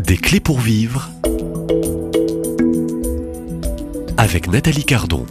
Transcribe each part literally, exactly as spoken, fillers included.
Des clés pour vivre avec Nathalie Cardon.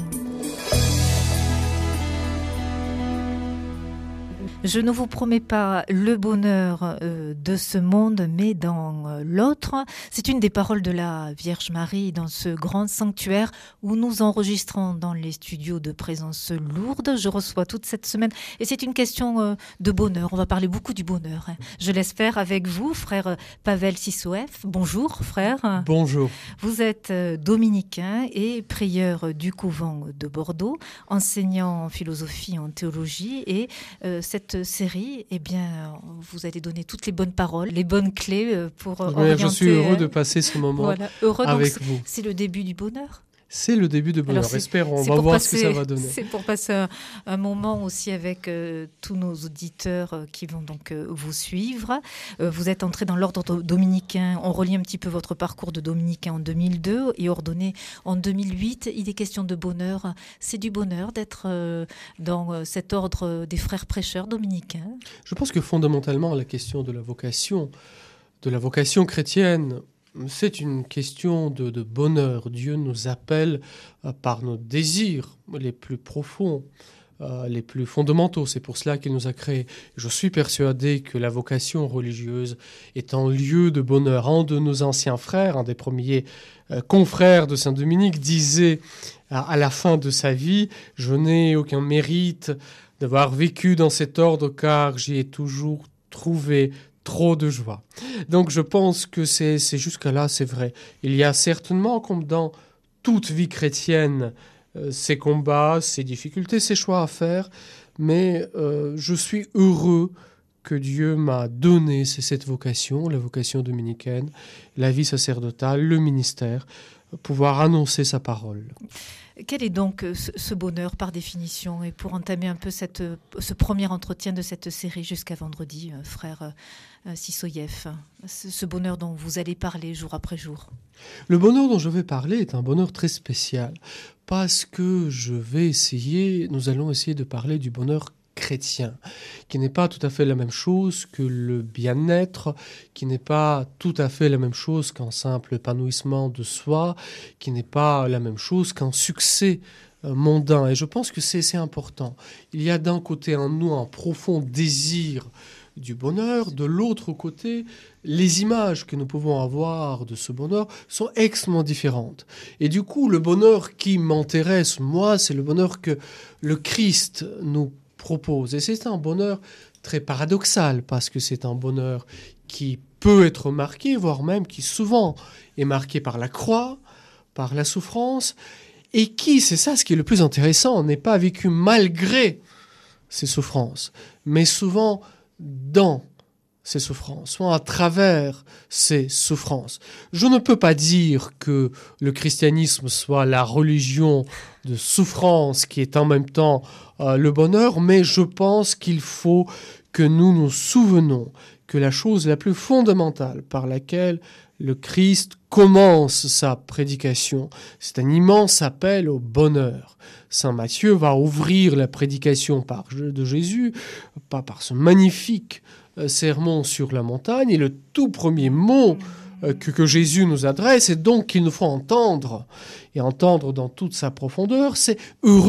Je ne vous promets pas le bonheur euh, de ce monde, mais dans euh, l'autre. C'est une des paroles de la Vierge Marie dans ce grand sanctuaire où nous enregistrons dans les studios de Présence Lourdes. Je reçois toute cette semaine et c'est une question euh, de bonheur. On va parler beaucoup du bonheur. Hein. Je l'espère avec vous, frère Pavel Sissoev. Bonjour, frère. Bonjour. Vous êtes euh, dominicain et prieur du couvent de Bordeaux, enseignant en philosophie, en théologie et euh, cette série, eh bien, vous allez donner toutes les bonnes paroles, les bonnes clés pour oui, orienter. Je suis heureux de passer ce moment voilà, heureux, avec donc vous. C'est le début du bonheur. C'est le début de bonheur. Alors espérons, on va voir passer, ce que ça va donner. C'est pour passer un, un moment aussi avec euh, tous nos auditeurs euh, qui vont donc euh, vous suivre. Euh, vous êtes entré dans l'ordre dominicain. On relie un petit peu votre parcours de dominicain en deux mille deux et ordonné en deux mille huit. Il est question de bonheur. C'est du bonheur d'être euh, dans euh, cet ordre des frères prêcheurs dominicains. Je pense que fondamentalement, la question de la vocation, de la vocation chrétienne, c'est une question de, de bonheur. Dieu nous appelle euh, par nos désirs les plus profonds, euh, les plus fondamentaux. C'est pour cela qu'il nous a créés. Je suis persuadé que la vocation religieuse est un lieu de bonheur. Un de nos anciens frères, un des premiers euh, confrères de Saint-Dominique, disait à, à la fin de sa vie « Je n'ai aucun mérite d'avoir vécu dans cet ordre car j'y ai toujours trouvé trop de joie. » Donc je pense que c'est, c'est jusqu'à là, c'est vrai. Il y a certainement, comme dans toute vie chrétienne, euh, ses combats, ses difficultés, ses choix à faire, mais euh, je suis heureux que Dieu m'a donné c'est cette vocation, la vocation dominicaine, la vie sacerdotale, le ministère, pouvoir annoncer sa parole. Quel est donc ce bonheur par définition? Et pour entamer un peu cette, ce premier entretien de cette série jusqu'à vendredi, frère Sissoev, ce bonheur dont vous allez parler jour après jour. Le bonheur dont je vais parler est un bonheur très spécial parce que je vais essayer, nous allons essayer de parler du bonheur chrétien, qui n'est pas tout à fait la même chose que le bien-être, qui n'est pas tout à fait la même chose qu'un simple épanouissement de soi, qui n'est pas la même chose qu'un succès euh, mondain. Et je pense que c'est, c'est important. Il y a d'un côté en nous un profond désir du bonheur, de l'autre côté, les images que nous pouvons avoir de ce bonheur sont extrêmement différentes. Et du coup, le bonheur qui m'intéresse, moi, c'est le bonheur que le Christ nous propose. Et c'est un bonheur très paradoxal, parce que c'est un bonheur qui peut être marqué, voire même qui souvent est marqué par la croix, par la souffrance, et qui, c'est ça ce qui est le plus intéressant, n'est pas vécu malgré ces souffrances, mais souvent dans ces souffrances, soit à travers ces souffrances. Je ne peux pas dire que le christianisme soit la religion de souffrance qui est en même temps euh, le bonheur, mais je pense qu'il faut que nous nous souvenons que la chose la plus fondamentale par laquelle le Christ commence sa prédication, c'est un immense appel au bonheur. Saint Matthieu va ouvrir la prédication par, de Jésus, pas par ce magnifique sermon sur la montagne, et le tout premier mot euh, que, que Jésus nous adresse, et donc qu'il nous faut entendre, et entendre dans toute sa profondeur, c'est « heureux ».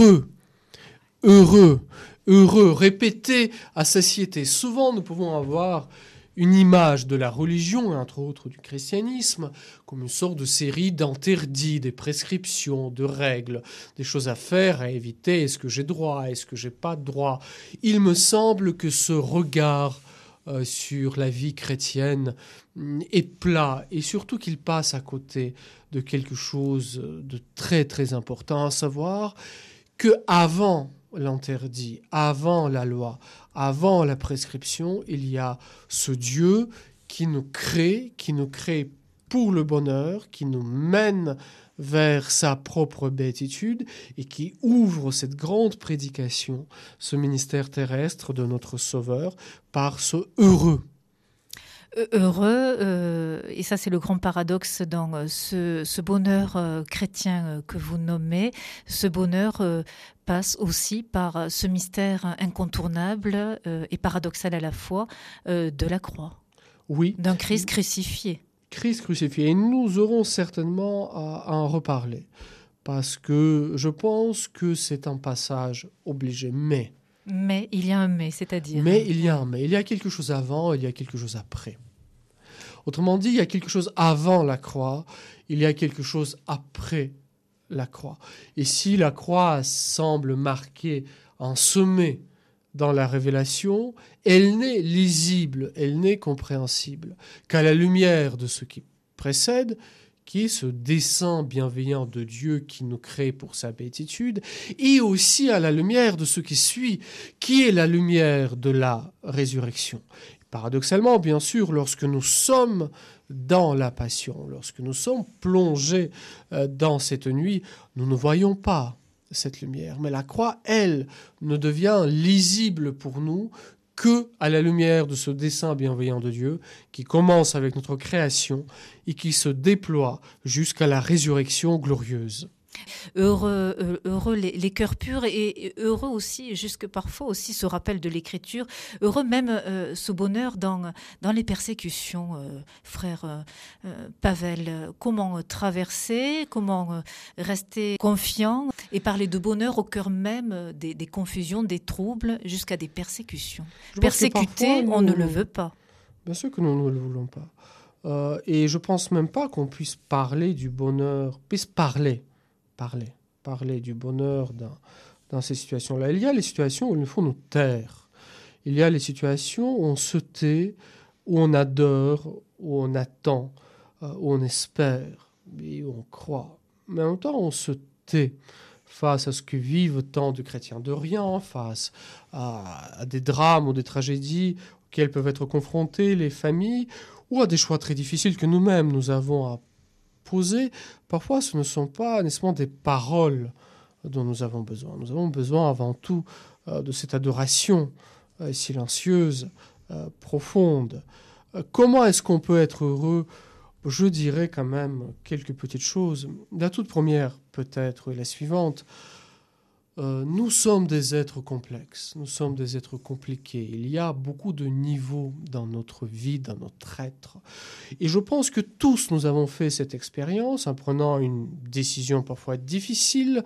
Heureux, heureux, répété à satiété. Souvent, nous pouvons avoir une image de la religion, et entre autres du christianisme, comme une sorte de série d'interdits, des prescriptions, de règles, des choses à faire, à éviter. Est-ce que j'ai droit? Est-ce que j'ai pas droit? Il me semble que ce regard euh, sur la vie chrétienne est plat, et surtout qu'il passe à côté de quelque chose de très très important, à savoir que avant l'interdit, avant la loi, avant la prescription, il y a ce Dieu qui nous crée, qui nous crée pour le bonheur, qui nous mène vers sa propre béatitude et qui ouvre cette grande prédication, ce ministère terrestre de notre Sauveur, par ce heureux. Heureux, euh, et ça c'est le grand paradoxe dans euh, ce, ce bonheur euh, chrétien euh, que vous nommez, ce bonheur euh, passe aussi par euh, ce mystère incontournable euh, et paradoxal à la fois euh, de la croix, oui. d'un Christ crucifié. Christ crucifié. Et nous aurons certainement à, à en reparler, parce que je pense que c'est un passage obligé. Mais, mais il y a un mais, c'est-à-dire... Mais il y a un mais. Il y a quelque chose avant, il y a quelque chose après. Autrement dit, il y a quelque chose avant la croix, il y a quelque chose après la croix. Et si la croix semble marquée en sommet dans la révélation, elle n'est lisible, elle n'est compréhensible qu'à la lumière de ce qui précède, qui est ce dessein bienveillant de Dieu qui nous crée pour sa béatitude, et aussi à la lumière de ce qui suit, qui est la lumière de la résurrection. Paradoxalement, bien sûr, lorsque nous sommes dans la passion, lorsque nous sommes plongés dans cette nuit, nous ne voyons pas cette lumière. Mais la croix, elle, ne devient lisible pour nous que à la lumière de ce dessein bienveillant de Dieu qui commence avec notre création et qui se déploie jusqu'à la résurrection glorieuse. Heureux, heureux les, les cœurs purs et heureux aussi, jusque parfois aussi ce rappel de l'Écriture, heureux même euh, ce bonheur dans, dans les persécutions, euh, frère euh, Pavel. Comment traverser, comment euh, rester confiant et parler de bonheur au cœur même des, des confusions, des troubles, jusqu'à des persécutions. Je Persécuter, nous, on ne le veut pas. Bien sûr que nous ne le voulons pas. Euh, et je pense même pas qu'on puisse parler du bonheur, puisse parler. Parler, parler du bonheur dans, dans ces situations-là. Il y a les situations où il faut nous taire. Il y a les situations où on se tait, où on adore, où on attend, euh, où on espère, et où on croit. Mais en même temps, on se tait face à ce que vivent tant de chrétiens de rien, face à, à des drames ou des tragédies auxquelles peuvent être confrontées les familles, ou à des choix très difficiles que nous-mêmes nous avons à poser. Parfois, ce ne sont pas nécessairement des paroles dont nous avons besoin. Nous avons besoin avant tout euh, de cette adoration euh, silencieuse, euh, profonde. Euh, comment est-ce qu'on peut être heureux ? Je dirais quand même quelques petites choses. La toute première, peut-être, est la suivante. Euh, nous sommes des êtres complexes, nous sommes des êtres compliqués. Il y a beaucoup de niveaux dans notre vie, dans notre être. Et je pense que tous nous avons fait cette expérience en prenant une décision parfois difficile.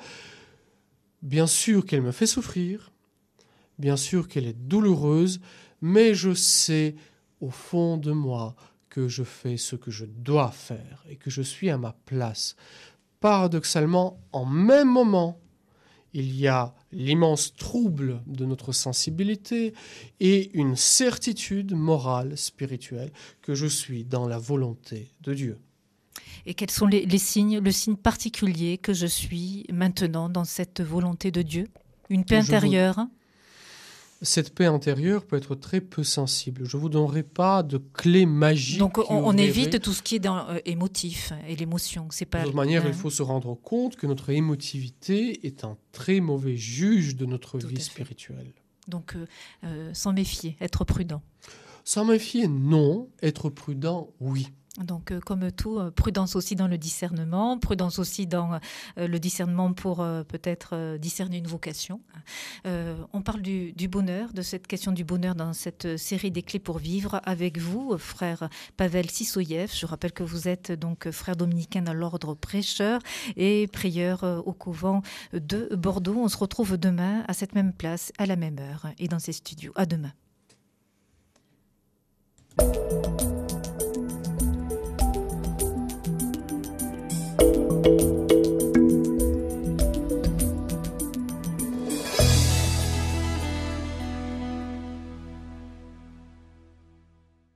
Bien sûr qu'elle me fait souffrir, bien sûr qu'elle est douloureuse, mais je sais au fond de moi que je fais ce que je dois faire et que je suis à ma place. Paradoxalement, en même moment, il y a l'immense trouble de notre sensibilité et une certitude morale, spirituelle, que je suis dans la volonté de Dieu. Et quels sont les, les signes, le signe particulier que je suis maintenant dans cette volonté de Dieu ? Une paix intérieure ? Vous... Cette paix intérieure peut être très peu sensible. Je ne vous donnerai pas de clé magique. Donc on, on évite tout ce qui est dans, euh, émotif et l'émotion. C'est pas, de toute manière, hein. Il faut se rendre compte que notre émotivité est un très mauvais juge de notre tout vie spirituelle. Donc euh, euh, s'en méfier, être prudent. S'en méfier, non. Être prudent, oui. Donc, euh, comme tout, euh, prudence aussi dans le discernement, prudence aussi dans euh, le discernement pour euh, peut-être euh, discerner une vocation. Euh, on parle du, du bonheur, de cette question du bonheur dans cette série des clés pour vivre avec vous, frère Pavel Sissoyev. Je rappelle que vous êtes donc frère dominicain dans l'ordre prêcheur et prieur euh, au couvent de Bordeaux. On se retrouve demain à cette même place, à la même heure et dans ces studios. À demain.